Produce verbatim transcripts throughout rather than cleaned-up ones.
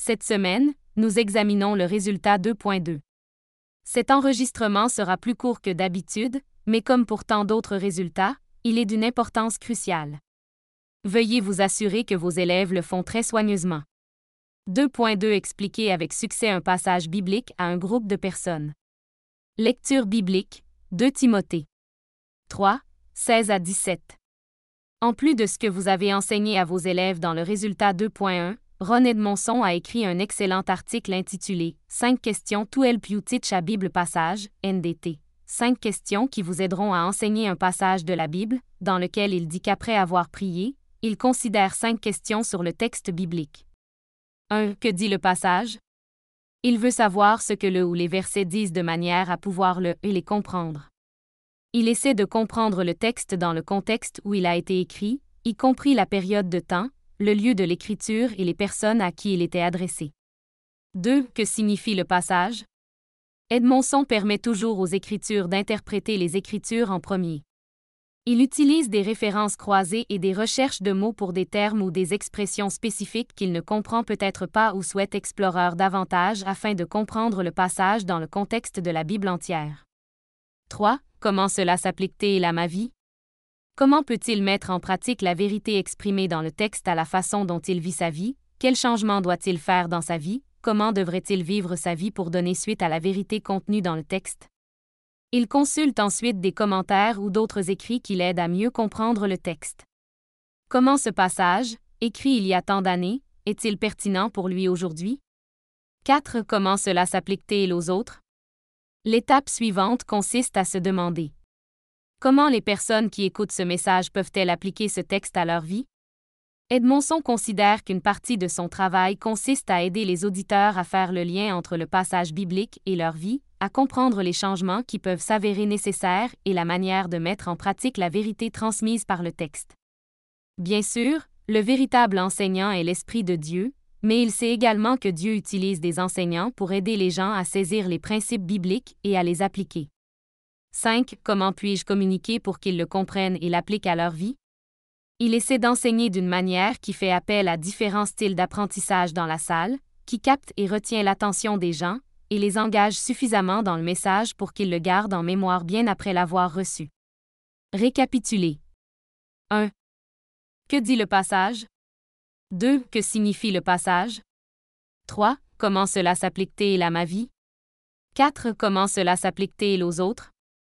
Cette semaine, nous examinons le résultat deux point deux. Cet enregistrement sera plus court que d'habitude, mais comme pour tant d'autres résultats, il est d'une importance cruciale. Veuillez vous assurer que vos élèves le font très soigneusement. deux point deux Expliquer avec succès un passage biblique à un groupe de personnes. Lecture biblique, deux Timothée trois, seize à dix-sept. En plus de ce que vous avez enseigné à vos élèves dans le résultat deux point un, Ron Edmondson a écrit un excellent article intitulé « cinq questions to help you teach a Bible passage, N D T ». cinq questions qui vous aideront à enseigner un passage de la Bible, dans lequel il dit qu'après avoir prié, il considère cinq questions sur le texte biblique. un. Que dit le passage? Il veut savoir ce que le ou les versets disent de manière à pouvoir le et les comprendre. Il essaie de comprendre le texte dans le contexte où il a été écrit, y compris la période de temps, le lieu de l'écriture et les personnes à qui il était adressé. deux. Que signifie le passage? Edmondson permet toujours aux Écritures d'interpréter les Écritures en premier. Il utilise des références croisées et des recherches de mots pour des termes ou des expressions spécifiques qu'il ne comprend peut-être pas ou souhaite explorer davantage afin de comprendre le passage dans le contexte de la Bible entière. trois. Comment cela s'applique-t-il à ma vie? Comment peut-il mettre en pratique la vérité exprimée dans le texte à la façon dont il vit sa vie? Quel changement doit-il faire dans sa vie? Comment devrait-il vivre sa vie pour donner suite à la vérité contenue dans le texte? Il consulte ensuite des commentaires ou d'autres écrits qui l'aident à mieux comprendre le texte. Comment ce passage, écrit il y a tant d'années, est-il pertinent pour lui aujourd'hui? quatre. Comment cela s'applique-t-il aux autres? L'étape suivante consiste à se demander: comment les personnes qui écoutent ce message peuvent-elles appliquer ce texte à leur vie? Edmondson considère qu'une partie de son travail consiste à aider les auditeurs à faire le lien entre le passage biblique et leur vie, à comprendre les changements qui peuvent s'avérer nécessaires et la manière de mettre en pratique la vérité transmise par le texte. Bien sûr, le véritable enseignant est l'Esprit de Dieu, mais il sait également que Dieu utilise des enseignants pour aider les gens à saisir les principes bibliques et à les appliquer. cinq. Comment puis-je communiquer pour qu'ils le comprennent et l'appliquent à leur vie? Il essaie d'enseigner d'une manière qui fait appel à différents styles d'apprentissage dans la salle, qui capte et retient l'attention des gens, et les engage suffisamment dans le message pour qu'ils le gardent en mémoire bien après l'avoir reçu. Récapituler. un. Que dit le passage? deux. Que signifie le passage? trois. Comment cela s'applique-t-il à ma vie? quatre. Comment cela s'applique-t-il aux autres?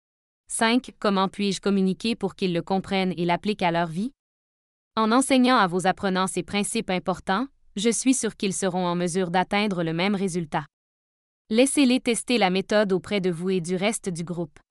cinq. Comment puis-je communiquer pour qu'ils le comprennent et l'appliquent à leur vie? En enseignant à vos apprenants ces principes importants, je suis sûr qu'ils seront en mesure d'atteindre le même résultat. Laissez-les tester la méthode auprès de vous et du reste du groupe.